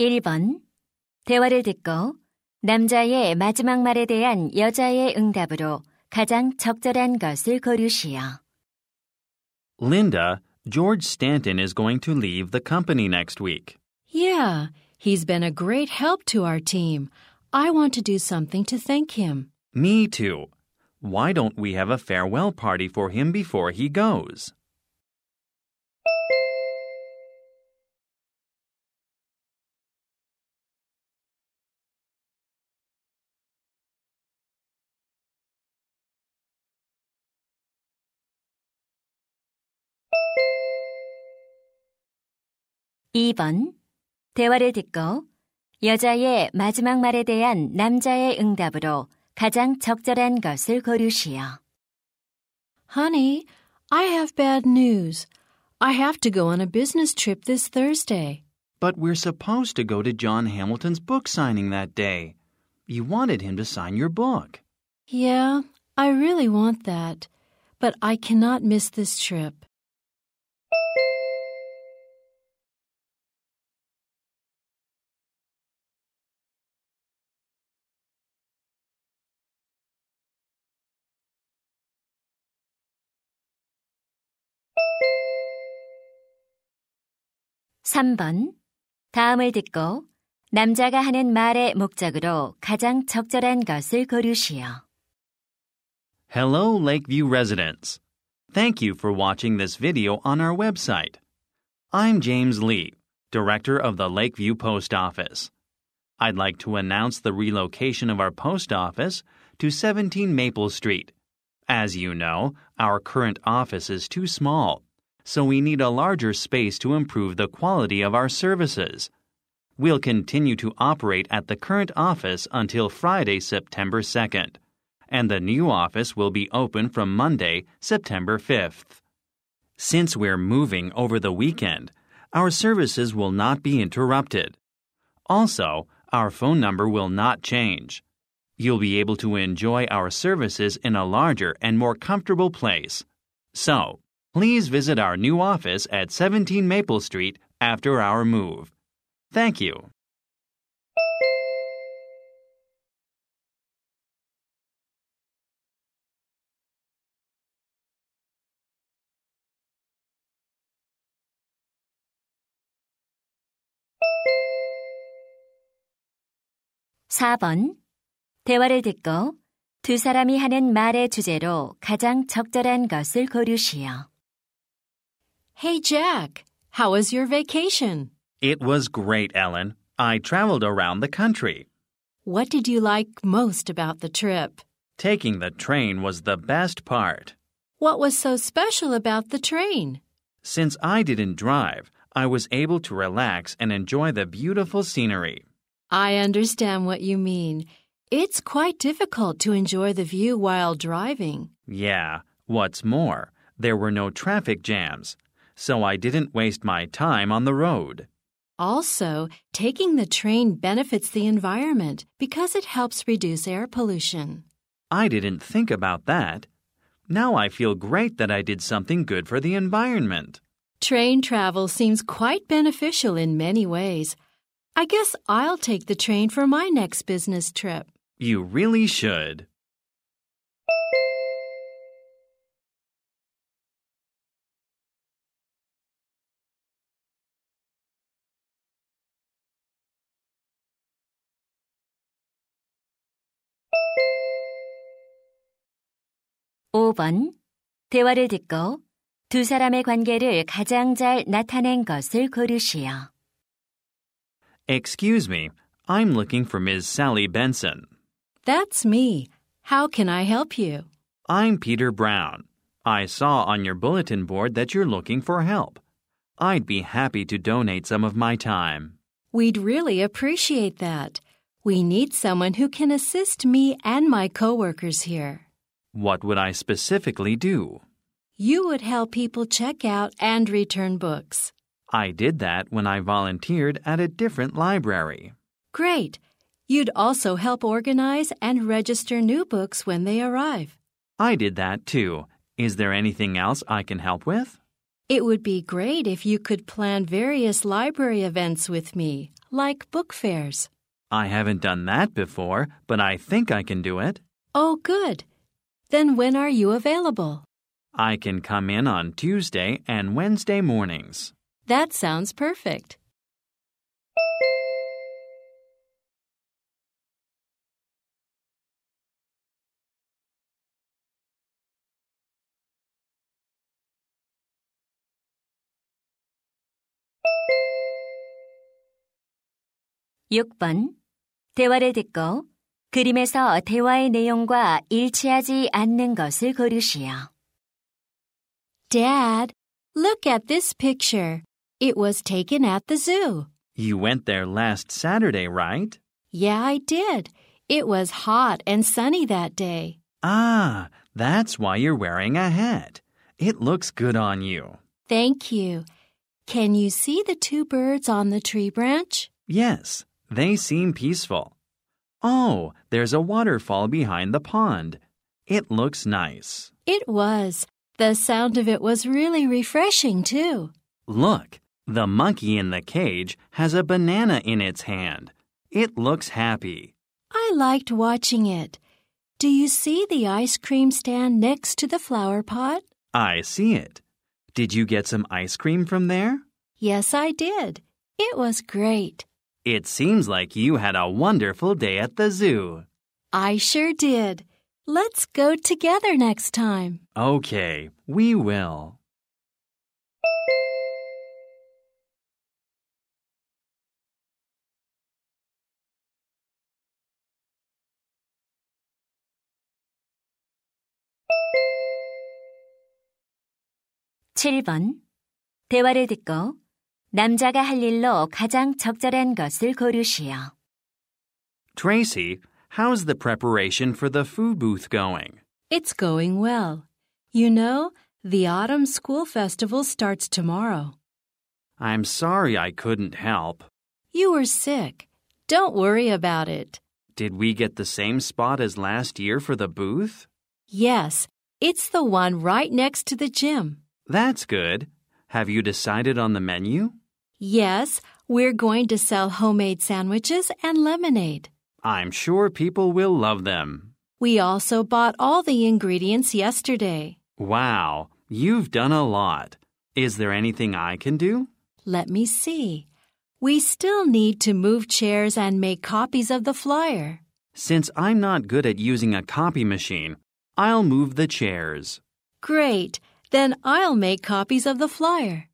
1번. 대화를 듣고 남자의 마지막 말에 대한 여자의 응답으로 가장 적절한 것을 고르시오. Linda, George Stanton is going to leave the company next week. Yeah, he's been a great help to our team. I want to do something to thank him. Me too. Why don't we have a farewell party for him before he goes? (2번) 대화를 듣고 여자의 마지막 말에 대한 남자의 응답으로 가장 적절한 것을 고르시오. Honey, I have bad news. I have to go on a business trip this Thursday. But we're supposed to go to John Hamilton's book signing that day. You wanted him to sign your book. Yeah, I really want that. But I cannot miss this trip. (3번) 다음을 듣고 남자가 하는 말의 목적으로 가장 적절한 것을 고르시오. Hello, Lakeview residents. Thank you for watching this video on our website. I'm James Lee, Director of the Lakeview Post Office. I'd like to announce the relocation of our post office to 17 Maple Street. As you know, our current office is too small, so we need a larger space to improve the quality of our services. We'll continue to operate at the current office until Friday, September 2nd, and the new office will be open from Monday, September 5th. Since we're moving over the weekend, our services will not be interrupted. Also, our phone number will not change. You'll be able to enjoy our services in a larger and more comfortable place. So, please visit our new office at 17 Maple Street after our move. Thank you. (4번) 대화를 듣고 두 사람이 하는 말의 주제로 가장 적절한 것을 고르시오. Hey, Jack, how was your vacation? It was great, Ellen. I traveled around the country. What did you like most about the trip? Taking the train was the best part. What was so special about the train? Since I didn't drive, I was able to relax and enjoy the beautiful scenery. I understand what you mean. It's quite difficult to enjoy the view while driving. Yeah, what's more, there were no traffic jams, so I didn't waste my time on the road. Also, taking the train benefits the environment because it helps reduce air pollution. I didn't think about that. Now I feel great that I did something good for the environment. Train travel seems quite beneficial in many ways. I guess I'll take the train for my next business trip. You really should. (5번) 대화를 듣고 두 사람의 관계를 가장 잘 나타낸 것을 고르시오. Excuse me, I'm looking for Ms. Sally Benson. That's me. How can I help you? I'm Peter Brown. I saw on your bulletin board that you're looking for help. I'd be happy to donate some of my time. We'd really appreciate that. We need someone who can assist me and my coworkers here. What would I specifically do? You would help people check out and return books. I did that when I volunteered at a different library. Great. You'd also help organize and register new books when they arrive. I did that too. Is there anything else I can help with? It would be great if you could plan various library events with me, like book fairs. I haven't done that before, but I think I can do it. Oh, good. Then when are you available? I can come in on Tuesday and Wednesday mornings. That sounds perfect. 육 번 대화를 듣고 그림에서 대화의 내용과 일치하지 않는 것을 고르시오. Dad, look at this picture. It was taken at the zoo. You went there last Saturday, right? Yeah, I did. It was hot and sunny that day. Ah, that's why you're wearing a hat. It looks good on you. Thank you. Can you see the two birds on the tree branch? Yes, they seem peaceful. Oh, there's a waterfall behind the pond. It looks nice. It was. The sound of it was really refreshing, too. Look, the monkey in the cage has a banana in its hand. It looks happy. I liked watching it. Do you see the ice cream stand next to the flower pot? I see it. Did you get some ice cream from there? Yes, I did. It was great. It seems like you had a wonderful day at the zoo. I sure did. Let's go together next time. Okay, we will. 칠 번 대화를 듣고 남자가 할 일로 가장 적절한 것을 고르시오. Tracy, how's the preparation for the food booth going? It's going well. You know, the Autumn School Festival starts tomorrow. I'm sorry I couldn't help. You were sick. Don't worry about it. Did we get the same spot as last year for the booth? Yes, it's the one right next to the gym. That's good. Have you decided on the menu? Yes, we're going to sell homemade sandwiches and lemonade. I'm sure people will love them. We also bought all the ingredients yesterday. Wow, you've done a lot. Is there anything I can do? Let me see. We still need to move chairs and make copies of the flyer. Since I'm not good at using a copy machine, I'll move the chairs. Great. Then I'll make copies of the flyer.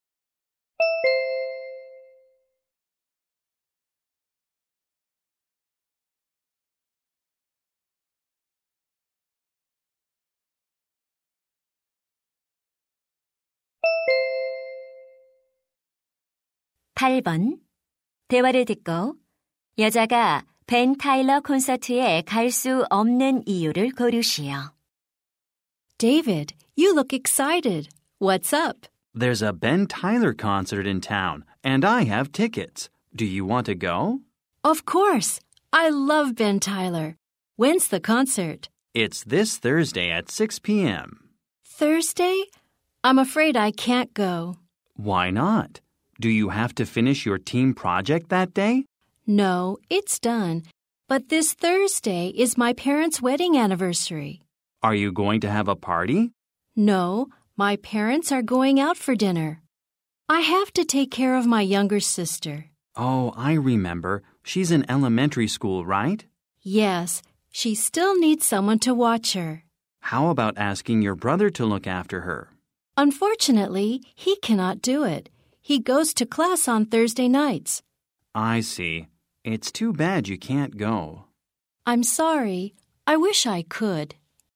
팔 번 대화를 듣고 여자가 벤 타일러 콘서트에 갈 수 없는 이유를 고르시오. David, you look excited. What's up? There's a Ben Tyler concert in town, and I have tickets. Do you want to go? Of course. I love Ben Tyler. When's the concert? It's this Thursday at 6 p.m. Thursday? I'm afraid I can't go. Why not? Do you have to finish your team project that day? No, it's done. But this Thursday is my parents' wedding anniversary. Are you going to have a party? No, my parents are going out for dinner. I have to take care of my younger sister. Oh, I remember. She's in elementary school, right? Yes, she still needs someone to watch her. How about asking your brother to look after her? Unfortunately, he cannot do it. He goes to class on Thursday nights. I see. It's too bad you can't go. I'm sorry. I wish I could.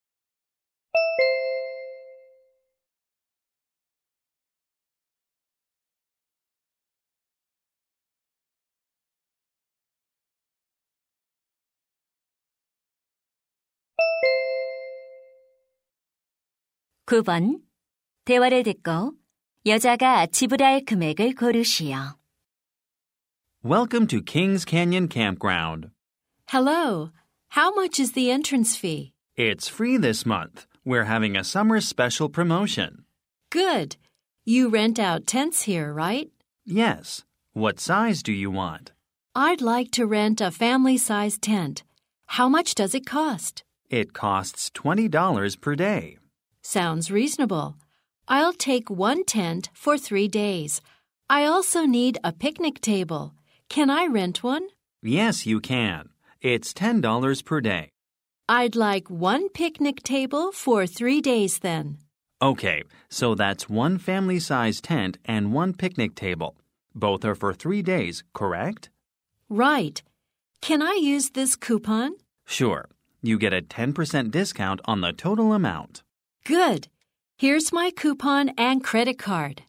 구 번 대화를 듣고 여자가 지불할 금액을 고르시오. Welcome to Kings Canyon Campground. Hello. How much is the entrance fee? It's free this month. We're having a summer special promotion. Good. You rent out tents here, right? Yes. What size do you want? I'd like to rent a family-sized tent. How much does it cost? It costs $20 per day. Sounds reasonable. I'll take one tent for 3 days. I also need a picnic table. Can I rent one? Yes, you can. It's $10 per day. I'd like one picnic table for 3 days then. Okay, so that's one family-sized tent and one picnic table. Both are for 3 days, correct? Right. Can I use this coupon? Sure. You get a 10% discount on the total amount. Good. Here's my coupon and credit card.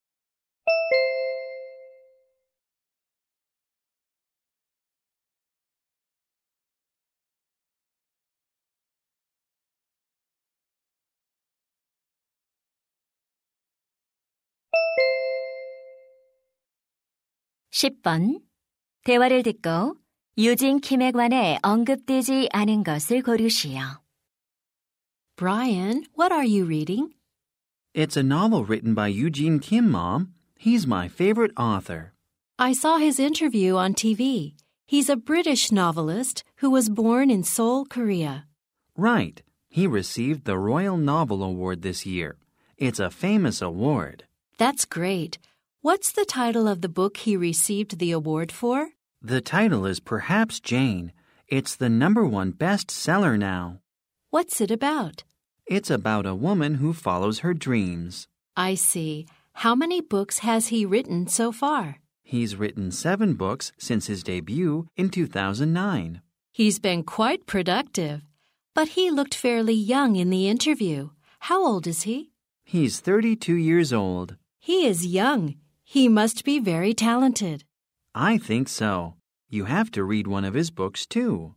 (10번) 대화를 듣고 유진 킴에 관해 언급되지 않은 것을 고르시오. Brian, what are you reading? It's a novel written by Eugene Kim, Mom. He's my favorite author. I saw his interview on TV. He's a British novelist who was born in Seoul, Korea. Right. He received the Royal Novel Award this year. It's a famous award. That's great. What's the title of the book he received the award for? The title is Perhaps Jane. It's the #1 bestseller now. What's it about? It's about a woman who follows her dreams. I see. How many books has he written so far? He's written 7 books since his debut in 2009. He's been quite productive. But he looked fairly young in the interview. How old is he? He's 32 years old. He is young. He must be very talented. I think so. You have to read one of his books, too.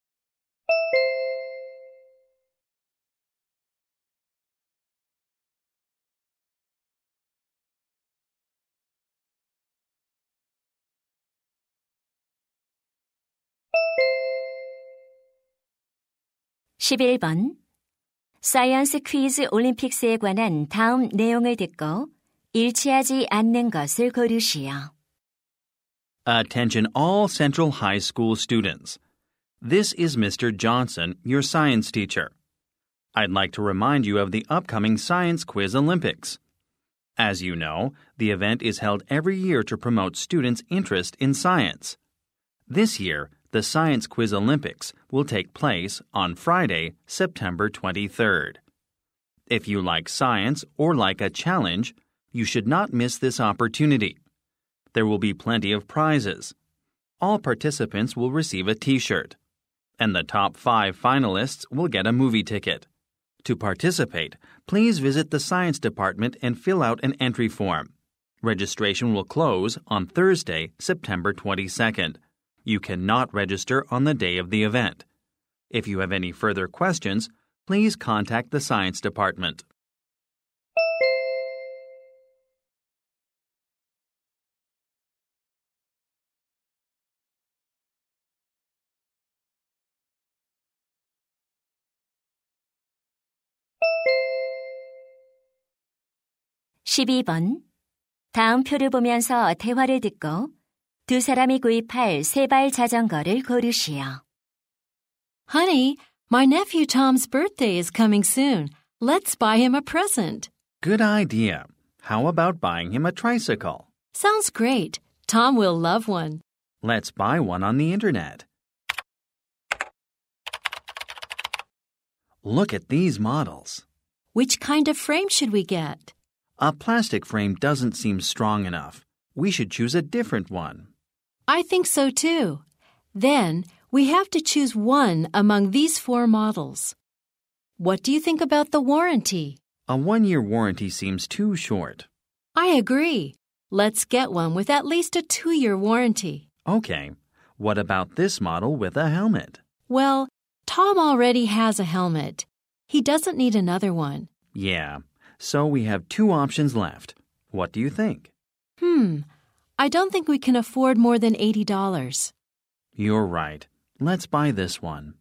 (11번) 사이언스 퀴즈 올림픽스에 관한 다음 내용을 듣고 일치하지 않는 것을 고르시오. Attention all Central High School students. This is Mr. Johnson, your science teacher. I'd like to remind you of the upcoming Science Quiz Olympics. As you know, the event is held every year to promote students' interest in science. This year, the Science Quiz Olympics will take place on Friday, September 23rd. If you like science or like a challenge, you should not miss this opportunity. There will be plenty of prizes. All participants will receive a T-shirt, and the top 5 finalists will get a movie ticket. To participate, please visit the Science Department and fill out an entry form. Registration will close on Thursday, September 22nd. You cannot register on the day of the event. If you have any further questions, please contact the Science Department. (12번) 다음 표를 보면서 대화를 듣고 두 사람이 구입할 세발 자전거를 고르시오. Honey, my nephew Tom's birthday is coming soon. Let's buy him a present. Good idea. How about buying him a tricycle? Sounds great. Tom will love one. Let's buy one on the internet. Look at these models. Which kind of frame should we get? A plastic frame doesn't seem strong enough. We should choose a different one. I think so too. Then we have to choose one among these 4 models. What do you think about the warranty? A 1-year warranty seems too short. I agree. Let's get one with at least a 2-year warranty. Okay. What about this model with a helmet? Well, Tom already has a helmet. He doesn't need another one. Yeah. So we have 2 options left. What do you think? I don't think we can afford more than $80. You're right. Let's buy this one.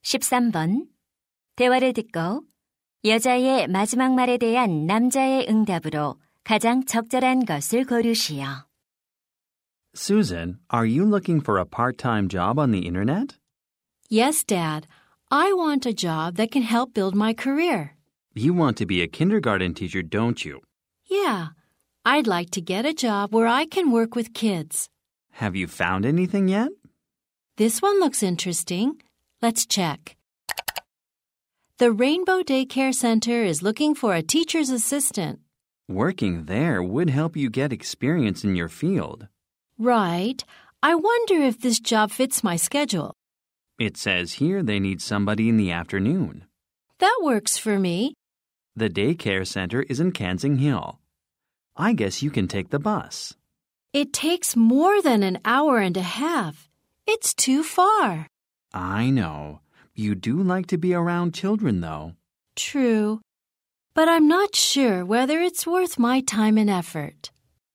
13번. 대화를 듣고 여자의 마지막 말에 대한 남자의 응답으로 가장 적절한 것을 고르시오. Susan, are you looking for a part-time job on the internet? Yes, Dad. I want a job that can help build my career. You want to be a kindergarten teacher, don't you? Yeah. I'd like to get a job where I can work with kids. Have you found anything yet? This one looks interesting. Let's check. The Rainbow Daycare Center is looking for a teacher's assistant. Working there would help you get experience in your field. Right. I wonder if this job fits my schedule. It says here they need somebody in the afternoon. That works for me. The daycare center is in Kensing Hill. I guess you can take the bus. It takes more than an hour and a half. It's too far. I know. You do like to be around children, though. True. But I'm not sure whether it's worth my time and effort.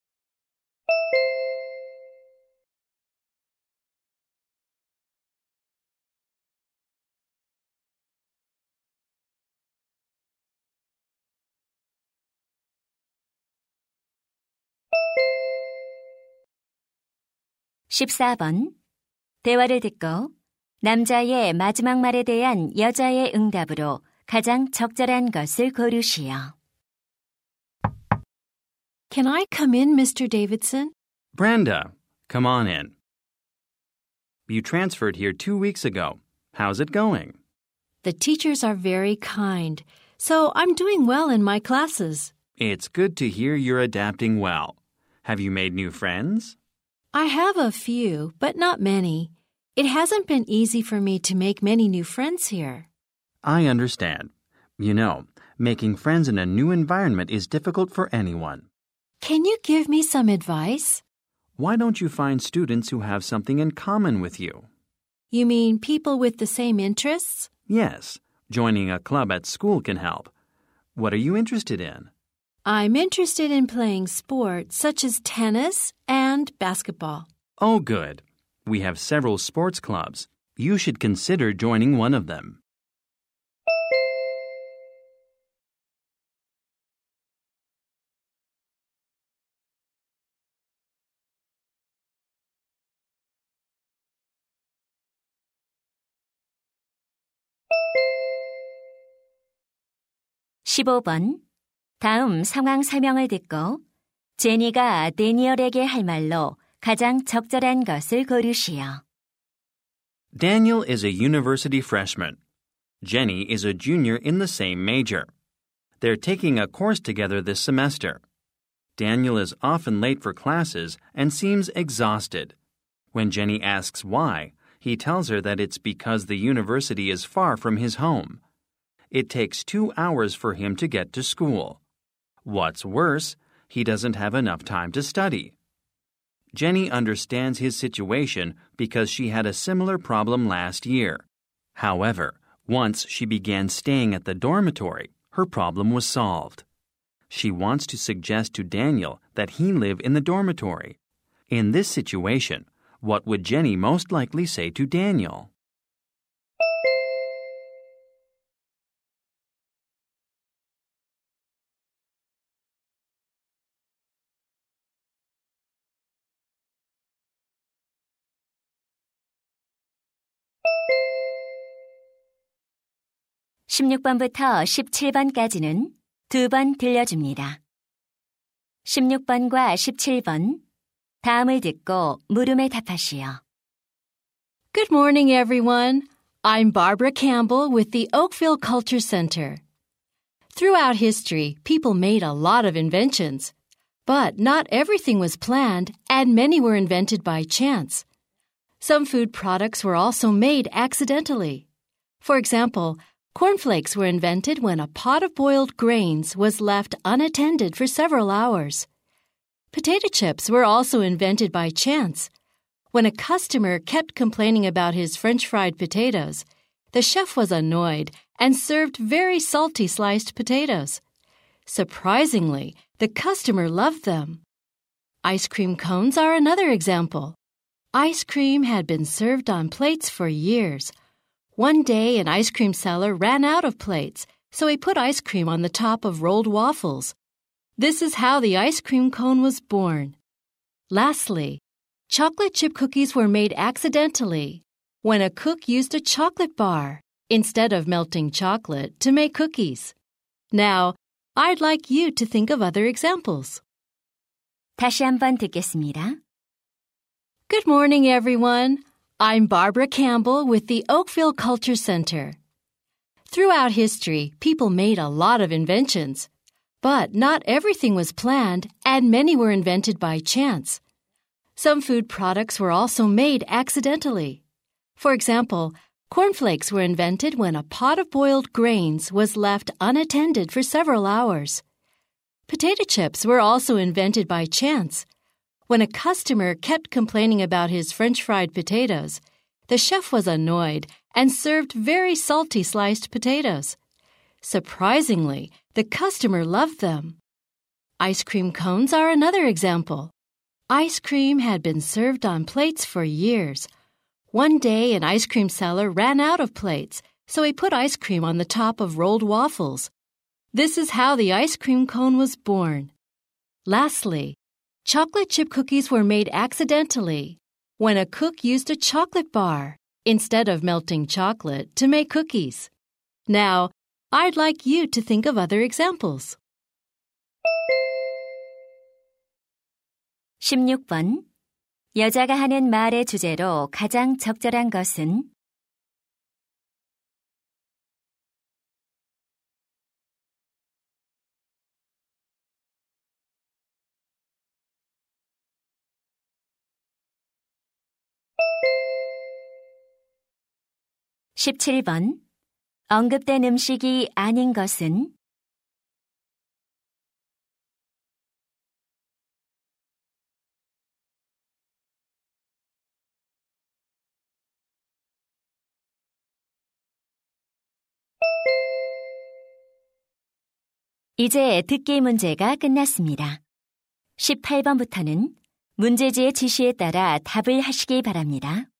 (14번) 대화를 듣고 남자의 마지막 말에 대한 여자의 응답으로 가장 적절한 것을 고르시오. Can I come in, Mr. Davidson? Brenda, come on in. You transferred here 2 weeks ago. How's it going? The teachers are very kind, so I'm doing well in my classes. It's good to hear you're adapting well. Have you made new friends? I have a few, but not many. It hasn't been easy for me to make many new friends here. I understand. You know, making friends in a new environment is difficult for anyone. Can you give me some advice? Why don't you find students who have something in common with you? You mean people with the same interests? Yes, joining a club at school can help. What are you interested in? I'm interested in playing sports such as tennis and basketball. Oh, good. We have several sports clubs. You should consider joining one of them. (15번) 다음 상황 설명을 듣고 제니가 데니얼에게 할 말로 가장 적절한 것을 고르시오. Daniel is a university freshman. Jenny is a junior in the same major. They're taking a course together this semester. Daniel is often late for classes and seems exhausted. When Jenny asks why, he tells her that it's because the university is far from his home. It takes 2 hours for him to get to school. What's worse, he doesn't have enough time to study. Jenny understands his situation because she had a similar problem last year. However, once she began staying at the dormitory, her problem was solved. She wants to suggest to Daniel that he live in the dormitory. In this situation, what would Jenny most likely say to Daniel? (16번부터 17번까지는 2번 들려줍니다. 16번과 17번 다음을 듣고 물음에 답하시오. Good morning, everyone. I'm Barbara Campbell with the Oakville Culture Center. Throughout history, people made a lot of inventions. But not everything was planned, and many were invented by chance. Some food products were also made accidentally. For example, cornflakes were invented when a pot of boiled grains was left unattended for several hours. Potato chips were also invented by chance. When a customer kept complaining about his French fried potatoes, the chef was annoyed and served very salty sliced potatoes. Surprisingly, the customer loved them. Ice cream cones are another example. Ice cream had been served on plates for years. One day, an ice cream seller ran out of plates, so he put ice cream on the top of rolled waffles. This is how the ice cream cone was born. Lastly, chocolate chip cookies were made accidentally when a cook used a chocolate bar instead of melting chocolate to make cookies. Now, I'd like you to think of other examples. 다시 한번 듣겠습니다. Good morning, everyone. I'm Barbara Campbell with the Oakville Culture Center. Throughout history, people made a lot of inventions. But not everything was planned, and many were invented by chance. Some food products were also made accidentally. For example, cornflakes were invented when a pot of boiled grains was left unattended for several hours. Potato chips were also invented by chance. When a customer kept complaining about his French fried potatoes, the chef was annoyed and served very salty sliced potatoes. Surprisingly, the customer loved them. Ice cream cones are another example. Ice cream had been served on plates for years. One day, an ice cream seller ran out of plates, so he put ice cream on the top of rolled waffles. This is how the ice cream cone was born. Lastly, chocolate chip cookies were made accidentally when a cook used a chocolate bar instead of melting chocolate to make cookies. Now, I'd like you to think of other examples. 16번. 여자가 하는 말의 주제로 가장 적절한 것은? 17번. 언급된 음식이 아닌 것은? '이제 듣기 문제가 끝났습니다. 18번부터는 문제지의 지시에 따라 답을 하시기 바랍니다.